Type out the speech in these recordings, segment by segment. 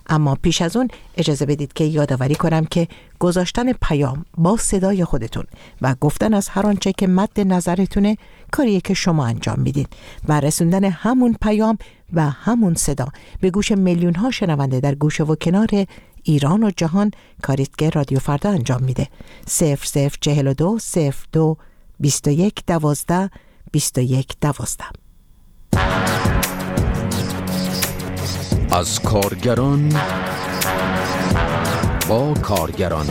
اما پیش از اون اجازه بدید که یادآوری کنم که گذاشتن پیام با صدای خودتون و گفتن از هر آنچه که مد نظرتونه کاریه که شما انجام میدید و رسوندن همون پیام و همون صدا به گوش میلیون ها شنونده در گوشه و کنار ایران و جهان کاریست که رادیو فردا انجام میده. 0042 02 21 12 21 12. از کارگران با کارگران،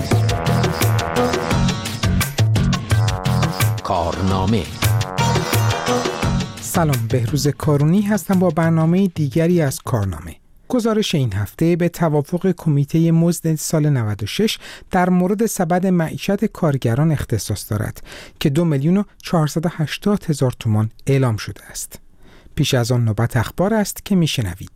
کارنامه. سلام، بهروز کارونی هستم با برنامه دیگری از کارنامه. گزارش این هفته به توافق کمیته مزد سال 96 در مورد سبد معیشت کارگران اختصاص دارد که 2,480,000 تومان اعلام شده است. پیش از آن نوبت اخبار است که میشنوید.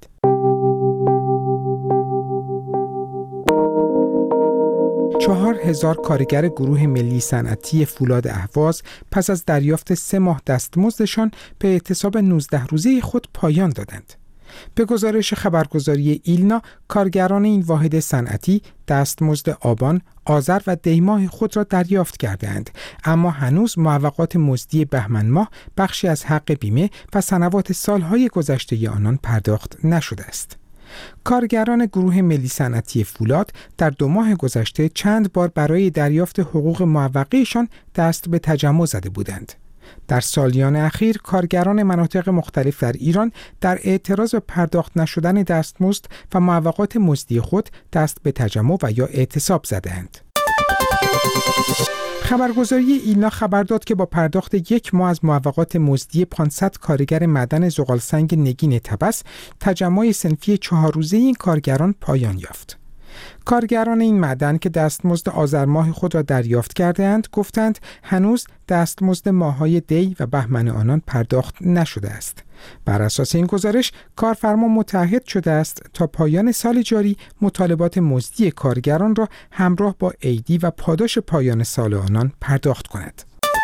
چهار 4,000 کارگر گروه ملی صنعتی فولاد اهواز پس از دریافت 3 ماه دستمزدشان به اعتصاب 19 روزه خود پایان دادند. به گزارش خبرگزاری ایلنا، کارگران این واحد صنعتی دستمزد آبان، آذر و دی‌ماه خود را دریافت کردند، اما هنوز معوقات مزدی بهمن ماه، بخشی از حق بیمه و سنوات سالهای گذشته آنان پرداخت نشده است. کارگران گروه ملی صنعتی فولاد در 2 ماه گذشته چند بار برای دریافت حقوق معوقه‌شان دست به تجمع زده بودند. در سالیان اخیر کارگران مناطق مختلف در ایران در اعتراض به پرداخت نشدن دستمزد و معوقات مزدی خود دست به تجمع و یا اعتصاب زدند. خبرگزاری ایلنا خبر داد که با پرداخت 1 ماه از معوقات مزدی 500 کارگر معدن زغالسنگ نگین طبس، تجمع صنفی 4 روزه این کارگران پایان یافت. کارگران این معدن که دستمزد آذر ماه خود را دریافت کرده‌اند گفتند هنوز دستمزد ماه‌های دی و بهمن آنان پرداخت نشده است. بر اساس این گزارش کارفرما متعهد شده است تا پایان سال جاری مطالبات مزدی کارگران را همراه با عیدی و پاداش پایان سال آنان پرداخت کند.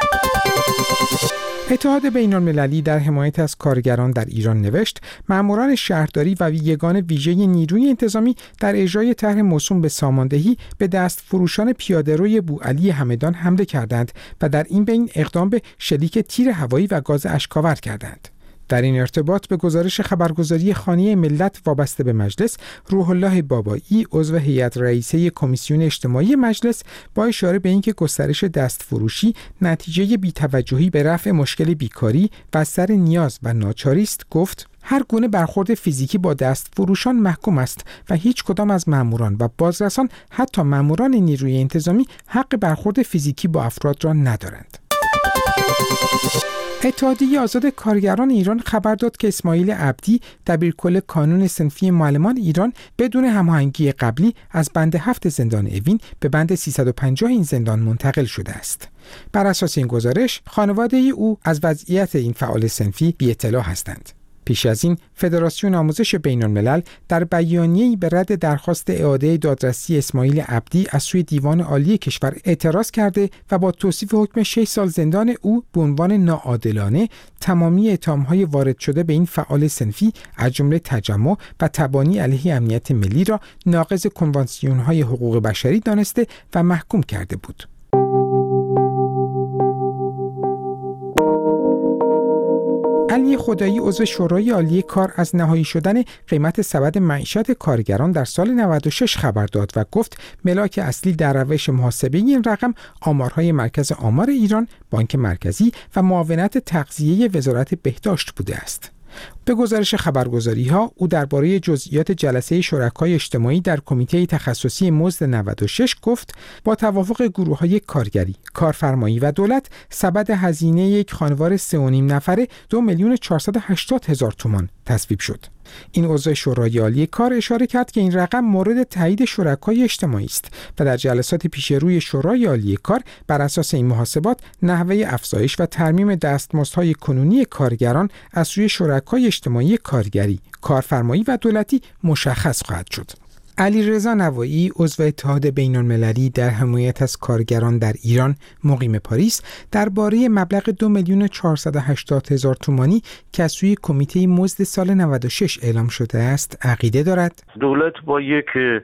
اتحاد بین‌المللی در حمایت از کارگران در ایران نوشت ماموران شهرداری و یگان ویژه نیروی انتظامی در اجرای طرح موسوم به ساماندهی به دست فروشان پیاده‌روی بوعلی همدان حمله کردند و در این بین اقدام به شلیک تیر هوایی و گاز اشک‌آور کردند. در این ارتباط به گزارش خبرگزاری خانه ملت وابسته به مجلس، روح الله بابایی عضو هیئت رئیسه کمیسیون اجتماعی مجلس با اشاره به اینکه گسترش دستفروشی نتیجه بی‌توجهی به رفع مشکل بیکاری و سر نیاز و ناچاری است گفت هر گونه برخورد فیزیکی با دستفروشان محکوم است و هیچ کدام از ماموران و بازرسان حتی ماموران نیروی انتظامی حق برخورد فیزیکی با افراد را ندارند. اتحادیه آزاد کارگران ایران خبر داد که اسماعیل عبدی دبیرکل کانون صنفی معلمان ایران بدون هماهنگی قبلی از بند 7 زندان اوین به بند 350 این زندان منتقل شده است. بر اساس این گزارش خانواده او از وضعیت این فعال صنفی بی اطلاع هستند. پیش از این فدراسیون آموزش بین‌الملل در بیانیه‌ای به رد درخواست اعاده دادرسی اسماعیل عبدی از سوی دیوان عالی کشور اعتراض کرده و با توصیف حکم 6 سال زندان او به عنوان ناعادلانه تمامی اتهام‌های وارد شده به این فعال صنفی از جمله تجمع و تبانی علیه امنیت ملی را ناقض کنوانسیون‌های حقوق بشری دانسته و محکوم کرده بود. علی خدایی عضو شورای عالی کار از نهایی شدن قیمت سبد معیشت کارگران در سال 96 خبر داد و گفت ملاک اصلی در روش محاسبه این رقم آمارهای مرکز آمار ایران، بانک مرکزی و معاونت تغذیه وزارت بهداشت بوده است. به گزارش خبرگزاری‌ها او درباره جزئیات جلسه شرکای اجتماعی در کمیته تخصصی مزد 96 گفت با توافق گروه‌های کارگری، کارفرمایی و دولت سبد هزینه یک خانوار 3.5 نفره 2,480,000 تومان تصویب شد. این عضو شورای عالی کار اشاره کرد که این رقم مورد تایید شرکای اجتماعی است و در جلسات پیش روی شورای عالی کار بر اساس این محاسبات نحوه افزایش و ترمیم دستمزدهای کنونی کارگران از سوی شرکای اجتماعی کارگری، کارفرمایی و دولتی مشخص خواهد شد. علیرضا نوایی عضو اتحاد بین‌المللی در حمایت از کارگران در ایران مقیم پاریس درباره مبلغ 2,480,000 تومانی که از سوی کمیته مزد سال 96 اعلام شده است عقیده دارد. دولت با یک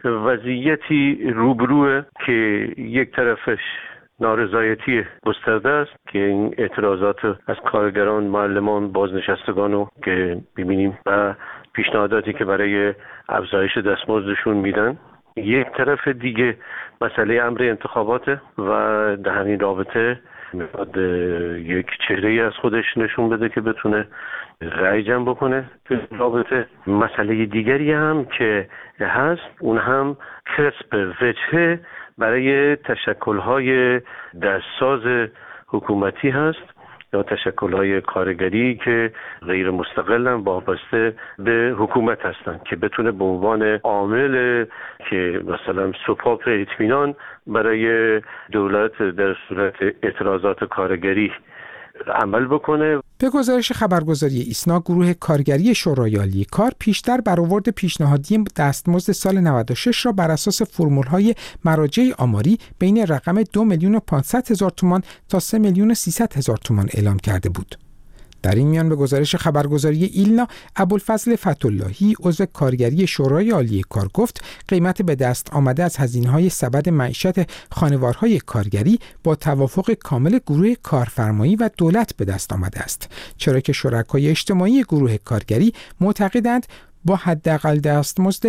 وضعیتی روبروه که یک طرفش نارضایتی گسترده است که این اعتراضات از کارگران، معلمان، بازنشستگان رو که ببینیم و پیشنهاداتی که برای افزایش دستمزدشون میدن. یک طرف دیگه مسئله امر انتخاباته و در همین رابطه میخواد یک چهره‌ای از خودش نشون بده که بتونه رأی جمع بکنه تو رابطه. مسئله دیگری هم که هست اون هم کسب وجهه برای تشکل‌های دستساز حکومتی هست یا تشکل‌های کارگری که غیر مستقلن وابسته به حکومت هستند که بتونه به عنوان عامل که مثلا سپاپ اطمینان برای دولت در صورت اعتراضات کارگری عمل بکنه. به گزارش خبرگزاری ایسنا، گروه کارگری شورای عالی کار پیشتر برآورد پیشنهادی دستمزد سال 96 را بر اساس فرمول‌های مراجع آماری بین رقم 2,500,000 تومان تا 3,300,000 تومان اعلام کرده بود. در این میان به گزارش خبرگزاری ایلنا، ابوالفضل فتح‌اللهی عضو کارگری شورای عالی کار گفت قیمت به دست آمده از هزینه‌های سبد معیشت خانوارهای کارگری با توافق کامل گروه کارفرمایی و دولت به دست آمده است، چرا که شرکای اجتماعی گروه کارگری معتقدند با حداقل دستمزد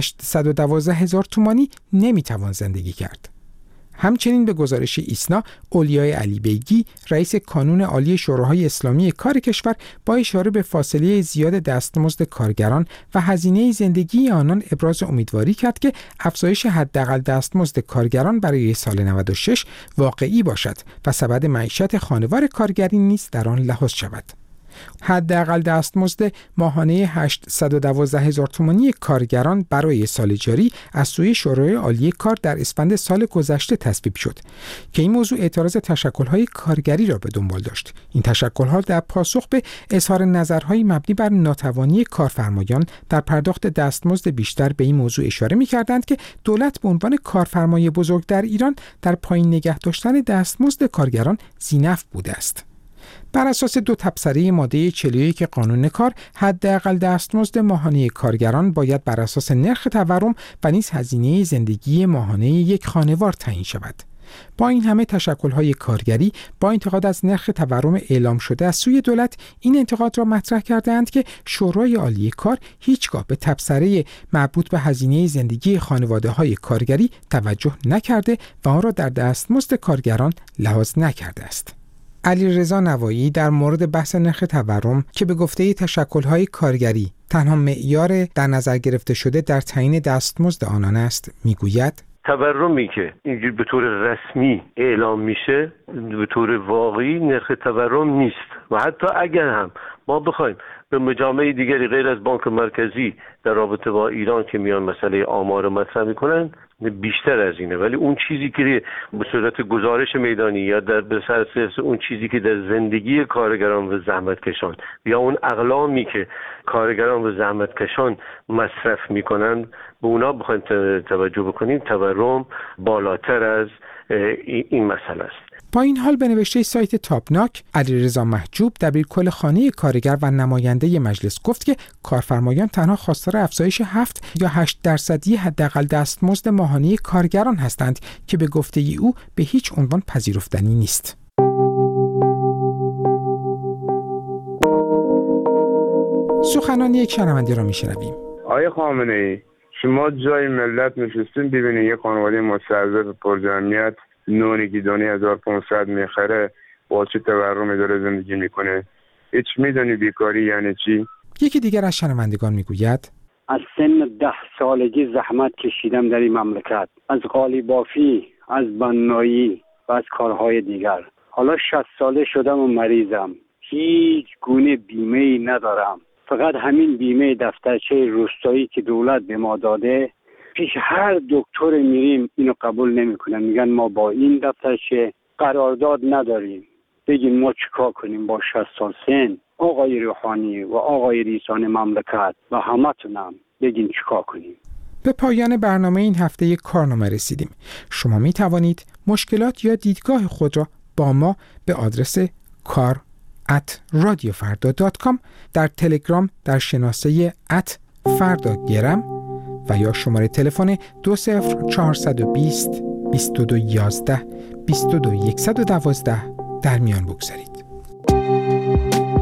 812,000 تومانی نمیتوان زندگی کرد. همچنین به گزارش ایسنا، اولیای علی بیگی رئیس کانون عالی شوراهای اسلامی کار کشور با اشاره به فاصله زیاد دستمزد کارگران و هزینه زندگی آنان ابراز امیدواری کرد که افزایش حداقل دستمزد کارگران برای سال 96 واقعی باشد و سبد معیشت خانوار کارگری نیز در آن لحاظ شود. حداقل دستمزد ماهانه 812,000 تومانی کارگران برای سال جاری از سوی شورای عالی کار در اسفند سال گذشته تصویب شد که این موضوع اعتراض تشکل‌های کارگری را به دنبال داشت. این تشکل‌ها در پاسخ به اظهار نظرهای مبنی بر ناتوانی کارفرمایان در پرداخت دستمزد بیشتر به این موضوع اشاره می‌کردند که دولت به عنوان کارفرمای بزرگ در ایران در پایین نگه داشتن دستمزد کارگران ذی‌نفع بوده است. بر اساس 2 تبصره ماده 41 قانون کار، حداقل دستمزد ماهانه کارگران باید بر اساس نرخ تورم و نیز هزینه زندگی ماهانه یک خانوار تعیین شود. با این همه تشکل‌های کارگری با انتقاد از نرخ تورم اعلام شده از سوی دولت این انتقاد را مطرح کردند که شورای عالی کار هیچگاه به تبصره مربوط به هزینه زندگی خانواده‌های کارگری توجه نکرده و آن را در دستمزد کارگران لحاظ نکرده است. علیرضا نوایی در مورد بحث نرخ تورم که به گفته تشکل‌های کارگری تنها معیار در نظر گرفته شده در تعیین دستمزد آنان است میگوید تورمی که اینجور به طور رسمی اعلام میشه به طور واقعی نرخ تورم نیست و حتی اگر هم ما بخوایم به مجامع دیگری غیر از بانک مرکزی در رابطه با ایران که میان مسئله آمار مطرح میکنن بیشتر از اینه، ولی اون چیزی که به صورت گزارش میدانی یا در بسرس اون چیزی که در زندگی کارگران و زحمتکشان یا اون اقلامی که کارگران و زحمتکشان مصرف میکنن به اونا بخوایم توجه بکنیم، تورم بالاتر از این مسئله است. با این حال به نوشته سایت تاپناک، علیرضا محجوب دبیرکل خانه کارگر و نماینده مجلس گفت که کارفرمایان تنها خواستار افزایش 7 یا 8% حداقل دستمزد ماهانه کارگران هستند که به گفته او به هیچ عنوان پذیرفتنی نیست. سخنان یک شنونده را میشنویم. آقای خامنه‌ای، شما جای ملت نشستین ببینید یک خانواده مستضعف پرجمعیت نونی که دانی 1500 میخره با چه تورمی داره زندگی میکنه. هیچ میدونی بیکاری یعنی چی؟ یکی دیگر از شنوندگان میگوید از سن 10 سالگی زحمت کشیدم در این مملکت، از قالیبافی، از بنایی و از کارهای دیگر. حالا 60 ساله شدم و مریضم، هیچ گونه بیمه‌ای ندارم، فقط همین بیمه دفترچه روستایی که دولت به ما داده. پیش هر دکتر میریم اینو قبول نمیکنن، میگن ما با این دفترچه قرارداد نداریم. بگین ما چیکار کنیم با 60 سال سن؟ آقای روحانی و آقای رئیسان مملکت و همتونم بگین چیکار کنیم. به پایان برنامه این هفته کارنامه رسیدیم. شما می توانید مشکلات یا دیدگاه خود را با ما به آدرس kar@radiofarda.com در تلگرام در شناسه @fardagram و یا شماره تلفن 20420 2211 22112 در میان بگذارید.